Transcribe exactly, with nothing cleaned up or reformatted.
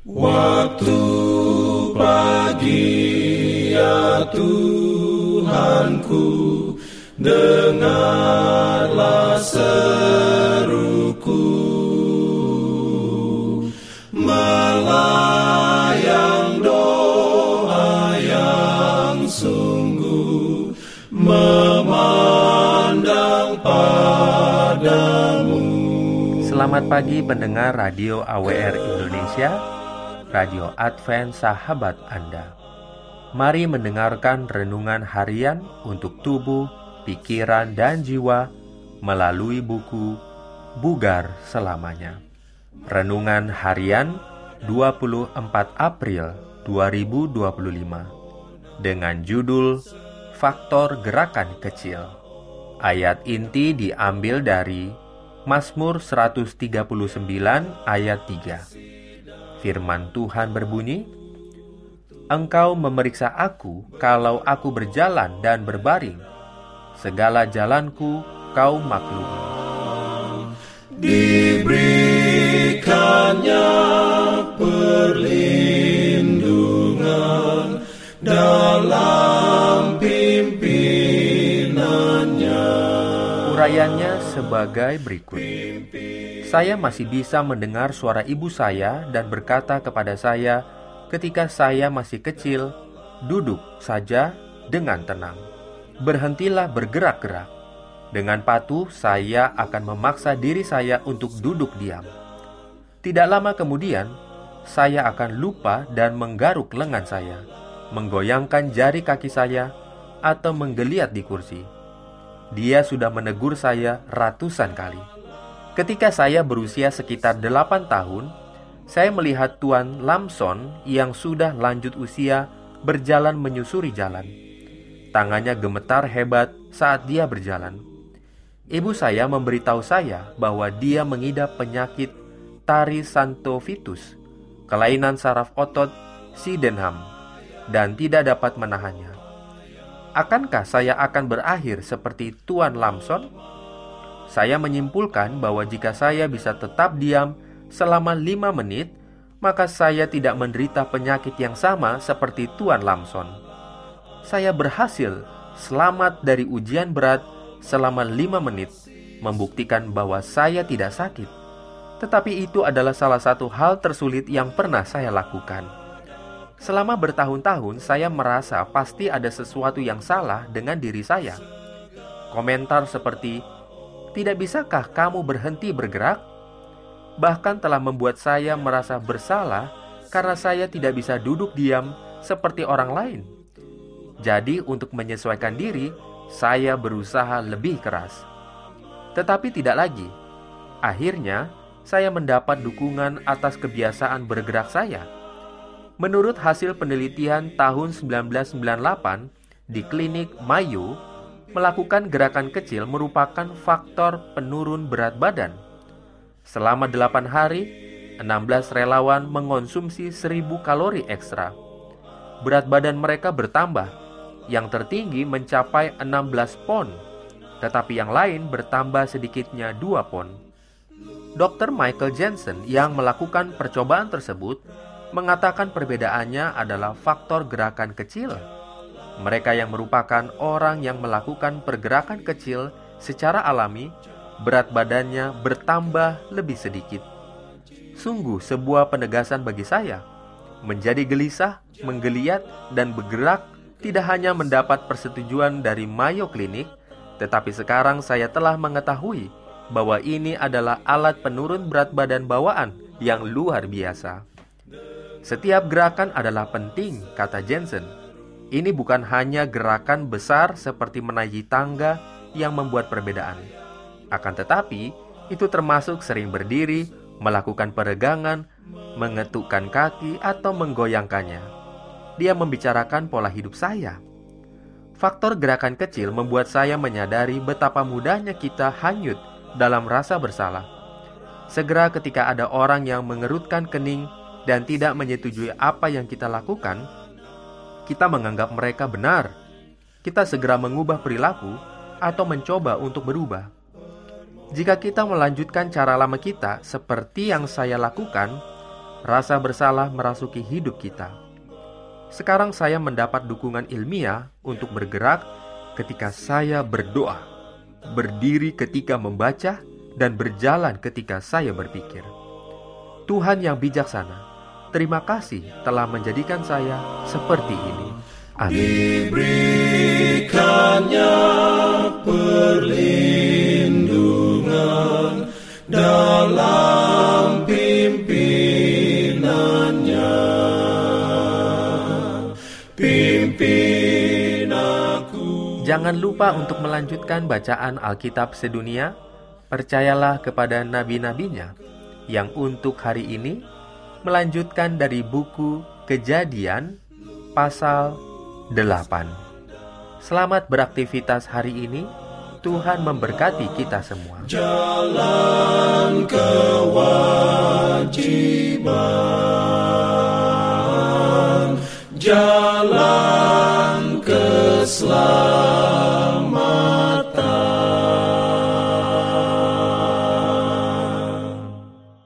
Waktu pagi ya Tuhanku, dengarlah seruku, melayang doa yang sungguh, memandang padamu. Selamat pagi pendengar Radio A W R Indonesia, Radio Advent Sahabat Anda. Mari mendengarkan renungan harian untuk tubuh, pikiran, dan jiwa melalui buku Bugar Selamanya. Renungan harian dua puluh empat April dua ribu dua puluh lima dengan judul Faktor Gerakan Kecil. Ayat inti diambil dari Mazmur seratus tiga puluh sembilan ayat tiga. Firman Tuhan berbunyi, Engkau memeriksa aku kalau aku berjalan dan berbaring. Segala jalanku kau maklumi. Diberikannya perlindungan dalam pimpinannya. Urayanya sebagai berikut. Saya masih bisa mendengar suara ibu saya dan berkata kepada saya ketika saya masih kecil, duduk saja dengan tenang. Berhentilah bergerak-gerak. Dengan patuh, saya akan memaksa diri saya untuk duduk diam. Tidak lama kemudian, saya akan lupa dan menggaruk lengan saya, menggoyangkan jari kaki saya, atau menggeliat di kursi. Dia sudah menegur saya ratusan kali. Ketika saya berusia sekitar delapan tahun, saya melihat Tuan Lamson yang sudah lanjut usia berjalan menyusuri jalan. Tangannya gemetar hebat saat dia berjalan. Ibu saya memberitahu saya bahwa dia mengidap penyakit tari santovitus, kelainan saraf otot Sydenham, dan tidak dapat menahannya. Akankah saya akan berakhir seperti Tuan Lamson? Saya menyimpulkan bahwa jika saya bisa tetap diam selama lima menit, maka saya tidak menderita penyakit yang sama seperti Tuan Lamson. Saya berhasil selamat dari ujian berat selama lima menit, membuktikan bahwa saya tidak sakit. Tetapi itu adalah salah satu hal tersulit yang pernah saya lakukan. Selama bertahun-tahun, saya merasa pasti ada sesuatu yang salah dengan diri saya. Komentar seperti, "Tidak bisakah kamu berhenti bergerak?" bahkan telah membuat saya merasa bersalah karena saya tidak bisa duduk diam seperti orang lain. Jadi untuk menyesuaikan diri, saya berusaha lebih keras. Tetapi tidak lagi. Akhirnya, saya mendapat dukungan atas kebiasaan bergerak saya. Menurut hasil penelitian tahun seribu sembilan ratus sembilan puluh delapan di klinik Mayo, melakukan gerakan kecil merupakan faktor penurun berat badan. Selama delapan hari, enam belas relawan mengonsumsi seribu kalori ekstra. Berat badan mereka bertambah, yang tertinggi mencapai enam belas pon, tetapi yang lain bertambah sedikitnya dua pon. dokter Michael Jensen yang melakukan percobaan tersebut mengatakan perbedaannya adalah faktor gerakan kecil. Mereka yang merupakan orang yang melakukan pergerakan kecil secara alami, berat badannya bertambah lebih sedikit. Sungguh sebuah penegasan bagi saya. Menjadi gelisah, menggeliat, dan bergerak tidak hanya mendapat persetujuan dari Mayo Clinic, tetapi sekarang saya telah mengetahui bahwa ini adalah alat penurun berat badan bawaan yang luar biasa. Setiap gerakan adalah penting, kata Jensen. Ini bukan hanya gerakan besar seperti menaiki tangga yang membuat perbedaan. Akan tetapi, itu termasuk sering berdiri, melakukan peregangan, mengetukkan kaki, atau menggoyangkannya. Dia membicarakan pola hidup saya. Faktor gerakan kecil membuat saya menyadari betapa mudahnya kita hanyut dalam rasa bersalah. Segera ketika ada orang yang mengerutkan kening dan tidak menyetujui apa yang kita lakukan, kita menganggap mereka benar. Kita segera mengubah perilaku atau mencoba untuk berubah. Jika kita melanjutkan cara lama kita seperti yang saya lakukan, rasa bersalah merasuki hidup kita. Sekarang saya mendapat dukungan ilmiah untuk bergerak ketika saya berdoa, berdiri ketika membaca, dan berjalan ketika saya berpikir. Tuhan yang bijaksana, terima kasih telah menjadikan saya seperti ini. Amin. Diberikannya perlindungan dalam pimpinannya. Pimpin aku. Jangan lupa untuk melanjutkan bacaan Alkitab sedunia. Percayalah kepada nabi-nabinya yang untuk hari ini melanjutkan dari buku Kejadian pasal delapan. Selamat beraktivitas hari ini. Tuhan memberkati kita semua. Jalan kewajiban, jalan keselamatan.